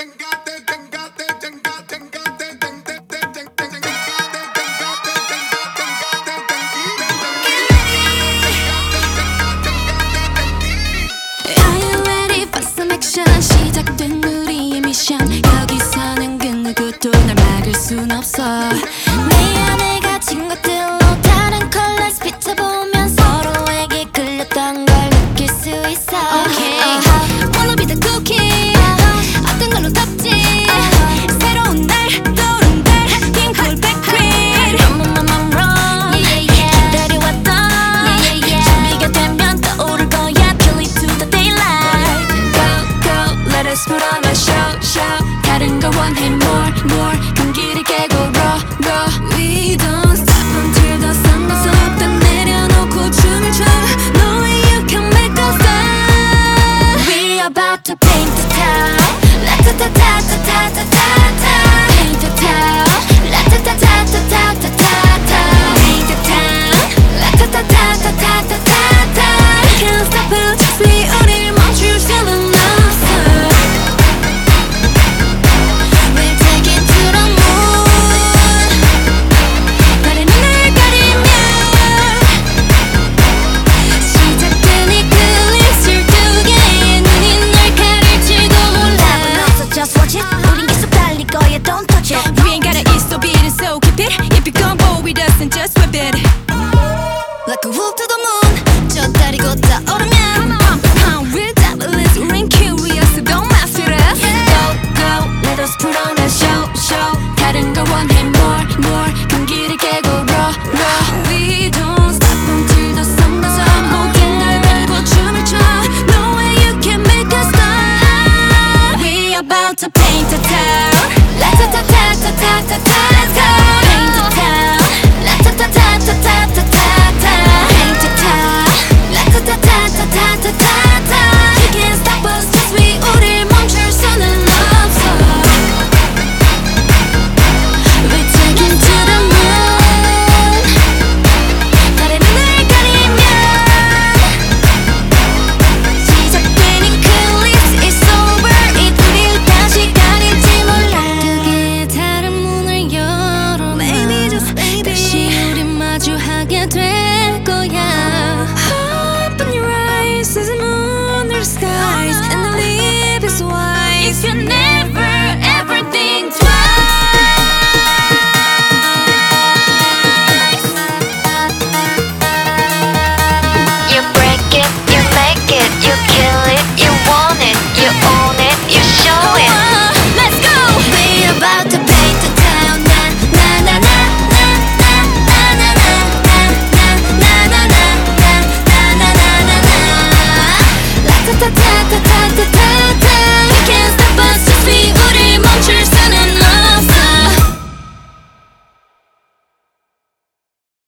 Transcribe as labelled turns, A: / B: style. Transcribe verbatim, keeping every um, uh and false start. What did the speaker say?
A: 시작된 우리의 미션 여기서는 그 누구도 날 막을 순 없어 내 안에 갇힌 것들로 다른 컬러스 비춰보면 서로에게 끌렸던 걸 느낄 수 있어 okay. uh-huh. Wanna be the cookie uh-huh. 어떤 걸로 덮지 uh-huh. 새로운 날 떠오른 달 핑크볼 백퀸 Run run run run yeah, yeah, yeah. 기다려왔던 yeah, yeah, yeah. 준비가 되면 떠오를 거야 Kill it to the daylight Let us put on a show, show 다른 걸 원해 more, more 경기를 깨고 raw, raw We don't stop until the sun goes up 다 내려놓고 춤을 춰 No way you can make us stop We about to paint the town La-ta-ta-ta-ta-ta-ta-ta-ta Paint the town La-ta-ta-ta-ta-ta-ta-ta Paint the town La-ta-ta-ta-ta-ta-ta-ta Can't stop until we 우릴 멈출 수는 없어 우린 계속 달릴 거야 don't touch it We ain't gotta eat so beat it so keep it If you gon' roll with us then just whip it Like a wolf to the moon 저 다리 걷다 오르면 How we're devilish 우린 curious so don't mess with us Go go let us put on a show show 다른 걸 원해 more more 경기를 깨고 raw raw We don't stop until the sun goes up 모든 걸 걸고 춤을 춰 No way you can make us stop We about to paint the town La-ta-ta-ta-ta-ta-ta-ta Paint the town La-ta-ta-ta-ta-ta-ta-ta Paint the town La-ta-ta-ta-ta-ta-ta-ta You can't stop us cause we 우릴 멈출 수는 없어 We're taking to the moon 달의 눈을 가리면 시작되는 그 lips is over 이 우릴 다시 가릴지 몰라 그게 다른 문을 열어 Maybe just maybe 다시 우린 마주하게 될 거야 Open your eyes, there's a moon, there's skies And the leaf is white If you never